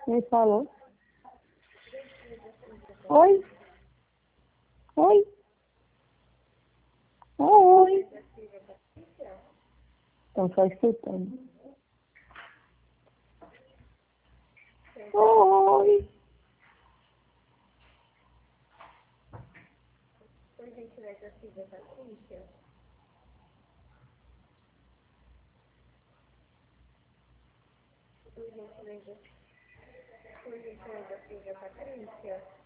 Me falou. Oi? Oi? Oi? Estão só escutando. Oi? Por gentileza, Silvia Patrícia. Por gentileza, Silvia Patrícia.